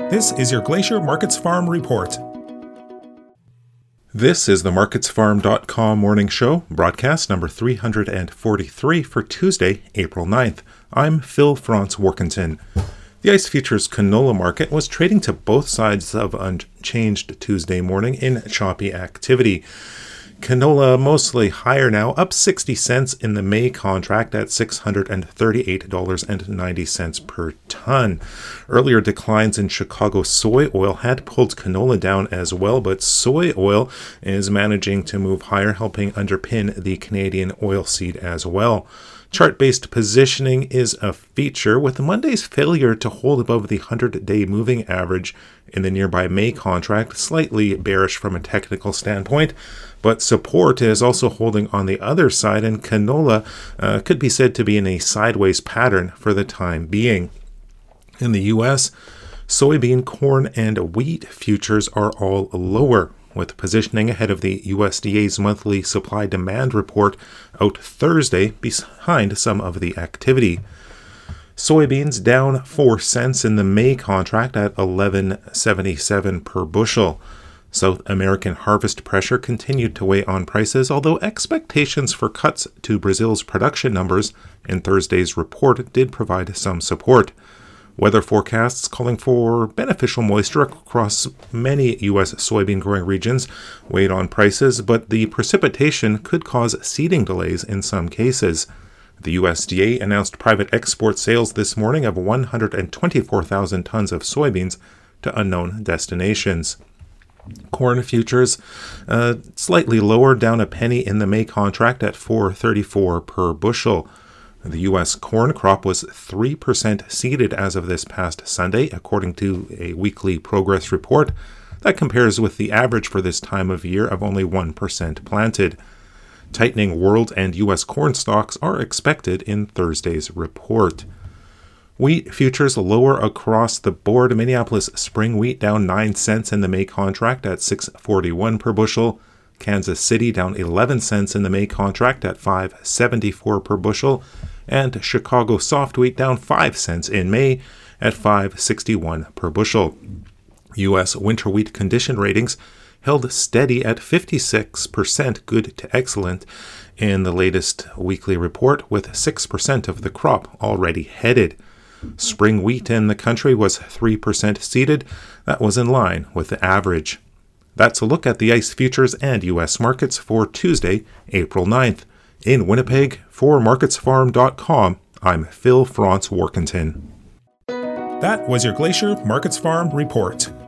This is your Glacier Markets Farm Report. This is the MarketsFarm.com morning show, broadcast number 343 for Tuesday, April 9th. I'm Phil Franz Workington. The ICE Futures canola market was trading to both sides of unchanged Tuesday morning in choppy activity. Canola mostly higher now, up 60 cents in the May contract at $638.90 per ton. Earlier declines in Chicago soy oil had pulled canola down as well, but soy oil is managing to move higher, helping underpin the Canadian oilseed as well. Chart-based positioning is a feature, with Monday's failure to hold above the 100-day moving average in the nearby May contract slightly bearish from a technical standpoint, but support is also holding on the other side, and canola could be said to be in a sideways pattern for the time being. In the U.S., soybean, corn, and wheat futures are all lower, with positioning ahead of the USDA's monthly supply-demand report out Thursday behind some of the activity. Soybeans down 4 cents in the May contract at $11.77 per bushel. South American harvest pressure continued to weigh on prices, although expectations for cuts to Brazil's production numbers in Thursday's report did provide some support. Weather forecasts calling for beneficial moisture across many U.S. soybean growing regions weighed on prices, but the precipitation could cause seeding delays in some cases. The USDA announced private export sales this morning of 124,000 tons of soybeans to unknown destinations. Corn futures slightly lower, down a penny in the May contract at $4.34 per bushel. The U.S. corn crop was 3% seeded as of this past Sunday, according to a weekly progress report. That compares with the average for this time of year of only 1% planted. Tightening world and U.S. corn stocks are expected in Thursday's report. Wheat futures lower across the board. Minneapolis spring wheat down 9 cents in the May contract at $6.41 per bushel. Kansas City down 11 cents in the May contract at $5.74 per bushel. And Chicago soft wheat down 5 cents in May at $5.61 per bushel. U.S. winter wheat condition ratings held steady at 56% good to excellent in the latest weekly report, with 6% of the crop already headed. Spring wheat in the country was 3% seeded. That was in line with the average. That's a look at the ICE futures and U.S. markets for Tuesday, April 9th. In Winnipeg, for MarketsFarm.com, I'm Phil Franz Workington. That was your Glacier Markets Farm Report.